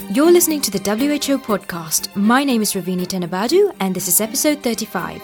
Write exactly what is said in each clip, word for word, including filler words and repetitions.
You're listening to the W H O podcast. My name is Ravini Tenabadu and this is episode thirty-five.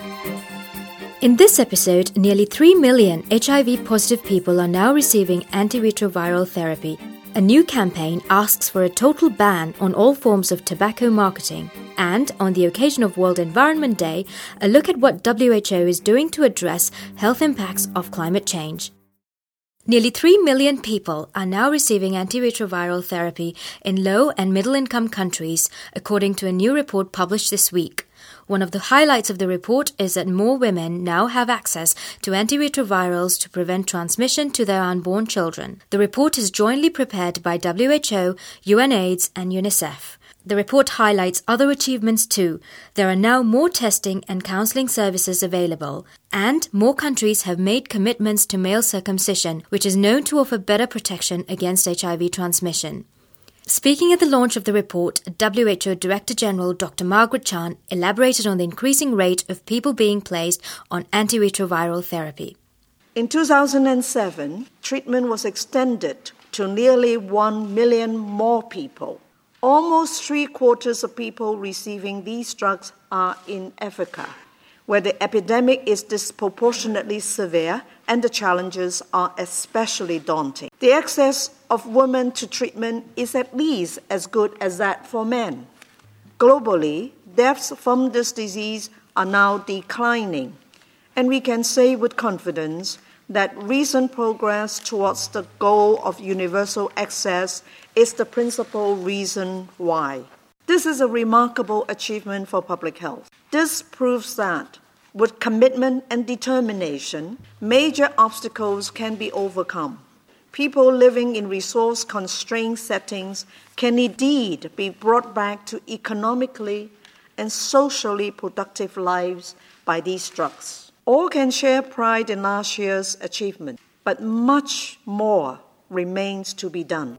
In this episode, nearly three million H I V-positive people are now receiving antiretroviral therapy. A new campaign asks for a total ban on all forms of tobacco marketing. And, on the occasion of World Environment Day, a look at what W H O is doing to address health impacts of climate change. Nearly three million people are now receiving antiretroviral therapy in low- and middle-income countries, according to a new report published this week. One of the highlights of the report is that more women now have access to antiretrovirals to prevent transmission to their unborn children. The report is jointly prepared by W H O, UNAIDS and UNICEF. The report highlights other achievements too. There are now more testing and counselling services available, and more countries have made commitments to male circumcision, which is known to offer better protection against H I V transmission. Speaking at the launch of the report, W H O Director General Doctor Margaret Chan elaborated on the increasing rate of people being placed on antiretroviral therapy. In two thousand seven, treatment was extended to nearly one million more people. Almost three-quarters of people receiving these drugs are in Africa, where the epidemic is disproportionately severe and the challenges are especially daunting. The access of women to treatment is at least as good as that for men. Globally, deaths from this disease are now declining, and we can say with confidence that recent progress towards the goal of universal access is the principal reason why. This is a remarkable achievement for public health. This proves that, with commitment and determination, major obstacles can be overcome. People living in resource-constrained settings can indeed be brought back to economically and socially productive lives by these drugs. All can share pride in last year's achievement, but much more remains to be done.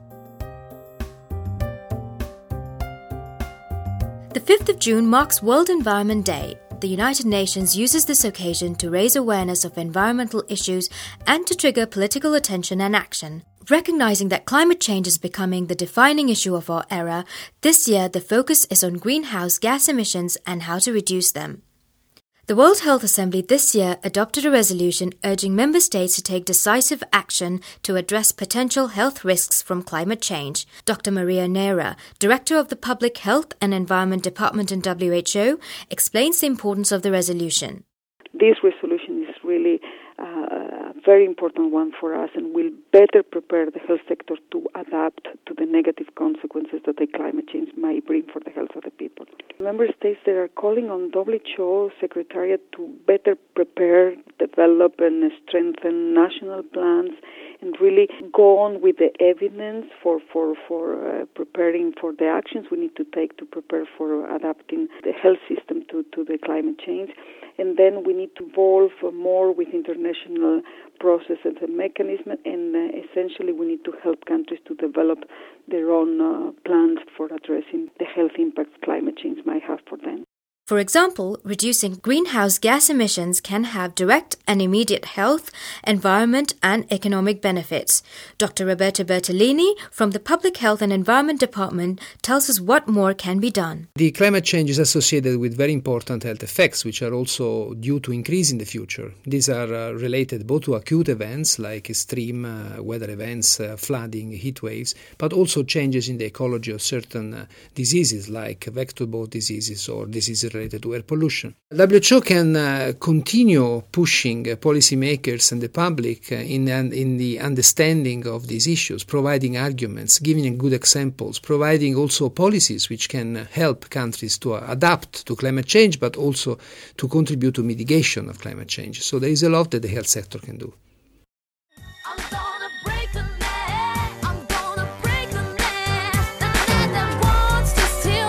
The fifth of June marks World Environment Day. The United Nations uses this occasion to raise awareness of environmental issues and to trigger political attention and action. Recognizing that climate change is becoming the defining issue of our era, this year the focus is on greenhouse gas emissions and how to reduce them. The World Health Assembly this year adopted a resolution urging member states to take decisive action to address potential health risks from climate change. Doctor Maria Neira, Director of the Public Health and Environment Department in W H O, explains the importance of the resolution. This resolution is really uh, a very important one for us and will better prepare the health sector to adapt to the negative consequences that the climate change might bring for the health of the people. Member states that are calling on W H O Secretariat to better prepare, develop and strengthen national plans and really go on with the evidence for, for, for uh, preparing for the actions we need to take to prepare for adapting the health system to, to the climate change. And then we need to evolve more with international processes and mechanisms, and uh, essentially we need to help countries to develop their own uh, plans for addressing the health impacts climate change might have for them. For example, reducing greenhouse gas emissions can have direct and immediate health, environment and economic benefits. Doctor Roberto Bertolini from the Public Health and Environment Department tells us what more can be done. The climate change is associated with very important health effects, which are also due to increase in the future. These are uh, related both to acute events like extreme uh, weather events, uh, flooding, heat waves, but also changes in the ecology of certain uh, diseases like vector-borne diseases or diseases related to air pollution. W H O can uh, continue pushing uh, policymakers and the public uh, in, uh, in the understanding of these issues, providing arguments, giving good examples, providing also policies which can uh, help countries to uh, adapt to climate change, but also to contribute to mitigation of climate change. So there is a lot that the health sector can do.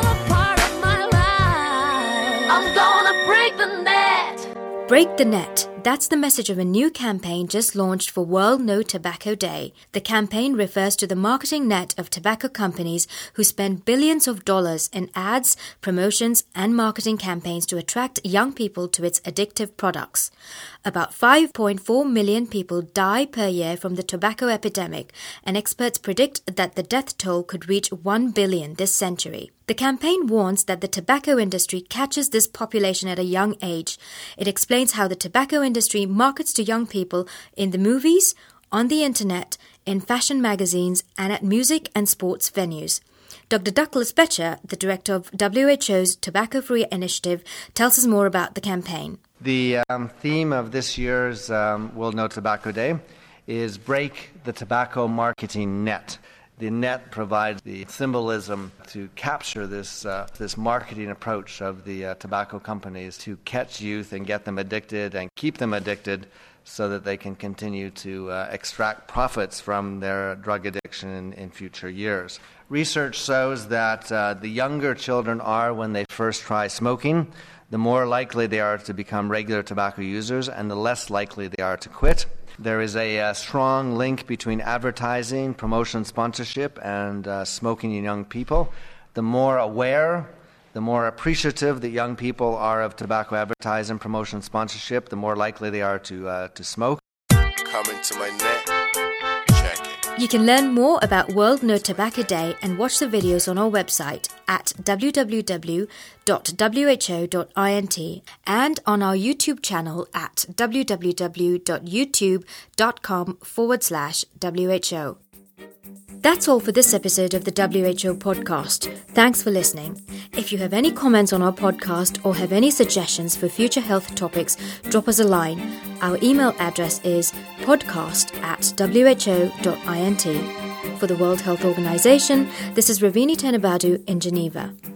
Break the Net. That's the message of a new campaign just launched for World No Tobacco Day. The campaign refers to the marketing net of tobacco companies who spend billions of dollars in ads, promotions, and marketing campaigns to attract young people to its addictive products. About five point four million people die per year from the tobacco epidemic, and experts predict that the death toll could reach one billion this century. The campaign warns that the tobacco industry catches this population at a young age. It explains how the tobacco industry markets to young people in the movies, on the internet, in fashion magazines, and at music and sports venues. Doctor Douglas Becher, the director of W H O's Tobacco Free Initiative, tells us more about the campaign. The um, theme of this year's um, World No Tobacco Day is Break the Tobacco Marketing Net. The net provides the symbolism to capture this uh, this marketing approach of the uh, tobacco companies to catch youth and get them addicted and keep them addicted so that they can continue to uh, extract profits from their drug addiction in, in future years. Research shows that uh, the younger children are when they first try smoking, the more likely they are to become regular tobacco users and the less likely they are to quit. There is a, a strong link between advertising, promotion, sponsorship, and uh, smoking in young people. The more aware, the more appreciative that young people are of tobacco advertising, promotion, sponsorship, the more likely they are to uh, to smoke. Coming to my net, check it. You can learn more about World No Tobacco Day and watch the videos on our website at w w w dot w h o dot int and on our YouTube channel at w w w dot youtube dot com forward slash WHO. That's all for this episode of the W H O podcast. Thanks for listening. If you have any comments on our podcast or have any suggestions for future health topics, drop us a line. Our email address is podcast at w h o dot int. For the World Health Organization, this is Ravini Tenabadu in Geneva.